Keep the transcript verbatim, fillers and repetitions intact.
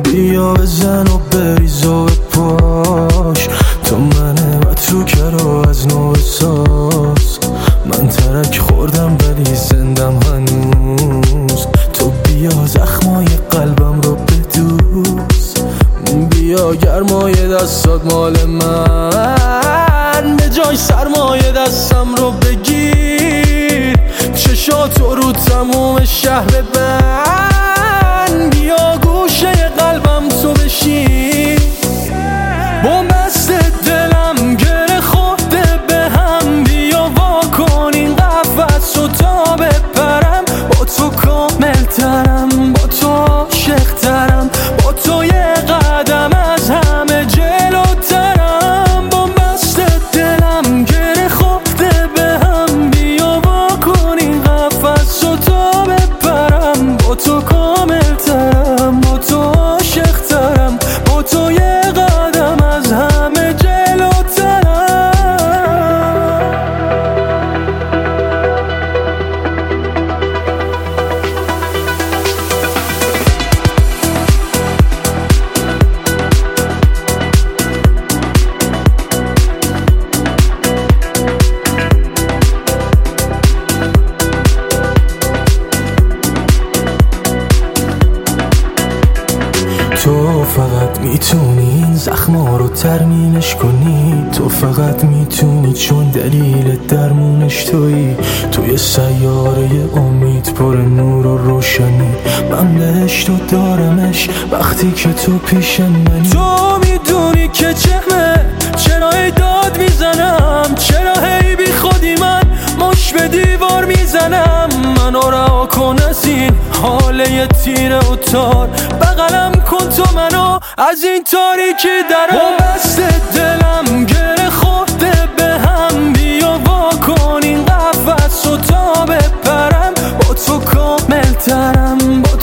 بیا بزن و بریز و بپاش، تو منه و تو کرو از نو بساز. من ترک خوردم ولی زندم هنوز، تو بیا زخمای قلبم رو بدوز. بیا گرمای دستات مال من، به جای سرمایه دستم رو بگیر. چشاتو رو تموم شهر بند، بیا گوشه قلبم تو بشین. بومبست دلم گره خورده به هم، بیا وا کن این قفس و تا بپرم. با تو کامل ترم، با تو عاشق ترم، با تو یه قدم از همه جلوترم. بومبست دلم گره خورده به هم، بیا وا کن این قفس و تا بپرم. با تو کامل ترم، با تو عاشق ترم، با تو یه قدم از همه جلوترم. تو فقط میتونی این زخما رو ترمیمش کنی، تو فقط میتونی چون دلیل درمونش تویی. توی سیاره امید پر نور و روشنی، من بهشت و دارمش وقتی که تو پیش منی. تو میدونی که چهمه چرا هی داد میزنم، چرا هی بی خودی من مش به دیوار میزنم. منو رها کن از این حاله تیره و تار، بغلم کن تو منو از این تاریکی درم. بومبست دلم گره خورده به هم، بیا وا کن این قفس و تا بپرم. با تو کامل ترم، با